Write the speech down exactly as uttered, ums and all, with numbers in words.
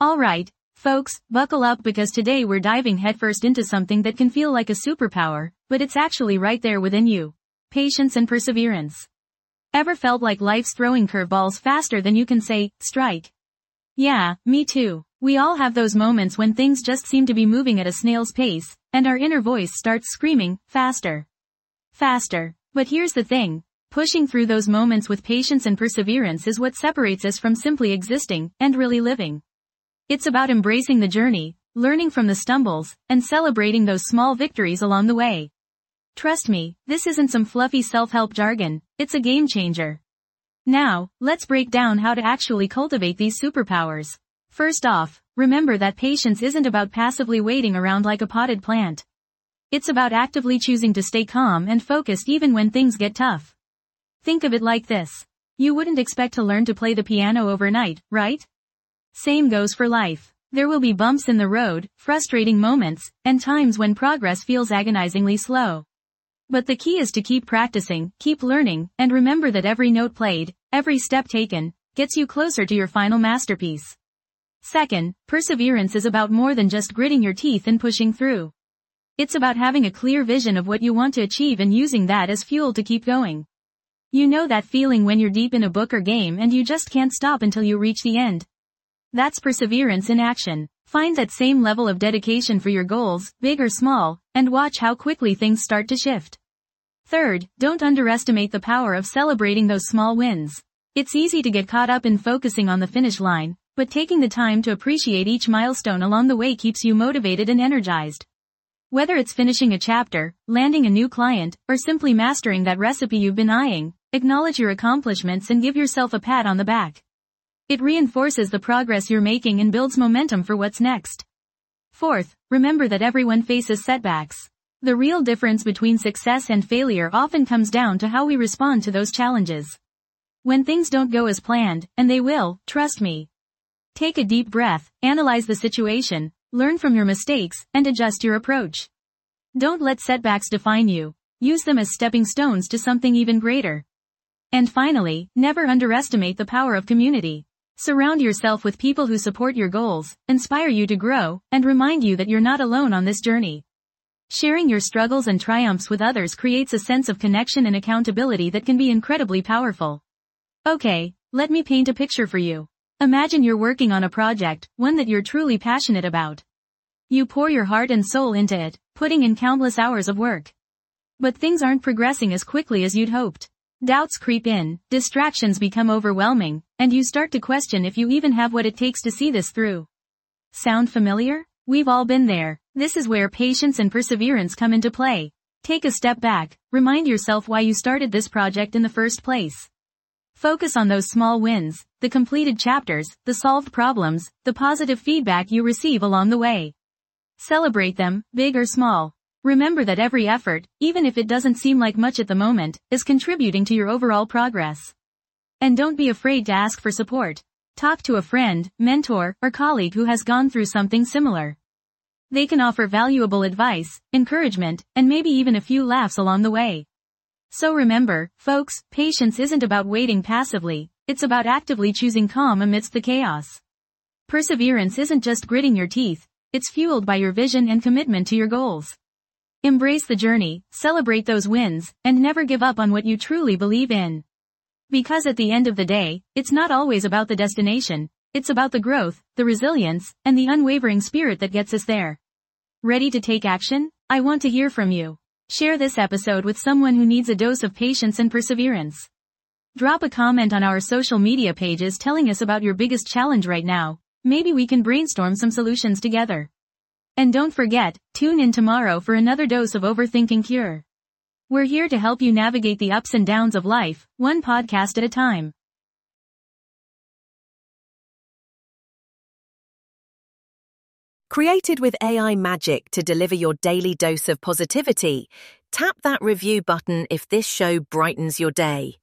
Alright, folks, buckle up because today we're diving headfirst into something that can feel like a superpower, but it's actually right there within you. Patience and perseverance. Ever felt like life's throwing curveballs faster than you can say, strike? Yeah, me too. We all have those moments when things just seem to be moving at a snail's pace, and our inner voice starts screaming, faster. Faster. But here's the thing. Pushing through those moments with patience and perseverance is what separates us from simply existing, and really living. It's about embracing the journey, learning from the stumbles, and celebrating those small victories along the way. Trust me, this isn't some fluffy self-help jargon, it's a game changer. Now, let's break down how to actually cultivate these superpowers. First off, remember that patience isn't about passively waiting around like a potted plant. It's about actively choosing to stay calm and focused even when things get tough. Think of it like this. You wouldn't expect to learn to play the piano overnight, right? Same goes for life. There will be bumps in the road, frustrating moments, and times when progress feels agonizingly slow. But the key is to keep practicing, keep learning, and remember that every note played, every step taken, gets you closer to your final masterpiece. Second, perseverance is about more than just gritting your teeth and pushing through. It's about having a clear vision of what you want to achieve and using that as fuel to keep going. You know that feeling when you're deep in a book or game and you just can't stop until you reach the end? That's perseverance in action. Find that same level of dedication for your goals, big or small, and watch how quickly things start to shift. Third, don't underestimate the power of celebrating those small wins. It's easy to get caught up in focusing on the finish line, but taking the time to appreciate each milestone along the way keeps you motivated and energized. Whether it's finishing a chapter, landing a new client, or simply mastering that recipe you've been eyeing, acknowledge your accomplishments and give yourself a pat on the back. It reinforces the progress you're making and builds momentum for what's next. Fourth, remember that everyone faces setbacks. The real difference between success and failure often comes down to how we respond to those challenges. When things don't go as planned, and they will, trust me. Take a deep breath, analyze the situation, learn from your mistakes, and adjust your approach. Don't let setbacks define you. Use them as stepping stones to something even greater. And finally, never underestimate the power of community. Surround yourself with people who support your goals, inspire you to grow, and remind you that you're not alone on this journey. Sharing your struggles and triumphs with others creates a sense of connection and accountability that can be incredibly powerful. Okay, let me paint a picture for you. Imagine you're working on a project, one that you're truly passionate about. You pour your heart and soul into it, putting in countless hours of work. But things aren't progressing as quickly as you'd hoped. Doubts creep in, distractions become overwhelming, and you start to question if you even have what it takes to see this through. Sound familiar? We've all been there. This is where patience and perseverance come into play. Take a step back, remind yourself why you started this project in the first place. Focus on those small wins, the completed chapters, the solved problems, the positive feedback you receive along the way. Celebrate them, big or small. Remember that every effort, even if it doesn't seem like much at the moment, is contributing to your overall progress. And don't be afraid to ask for support. Talk to a friend, mentor, or colleague who has gone through something similar. They can offer valuable advice, encouragement, and maybe even a few laughs along the way. So remember, folks, patience isn't about waiting passively, it's about actively choosing calm amidst the chaos. Perseverance isn't just gritting your teeth, it's fueled by your vision and commitment to your goals. Embrace the journey, celebrate those wins, and never give up on what you truly believe in. Because at the end of the day, it's not always about the destination, it's about the growth, the resilience, and the unwavering spirit that gets us there. Ready to take action? I want to hear from you. Share this episode with someone who needs a dose of patience and perseverance. Drop a comment on our social media pages telling us about your biggest challenge right now. Maybe we can brainstorm some solutions together. And don't forget, tune in tomorrow for another dose of Overthinking Cure. We're here to help you navigate the ups and downs of life, one podcast at a time. Created with A I magic to deliver your daily dose of positivity, tap that review button if this show brightens your day.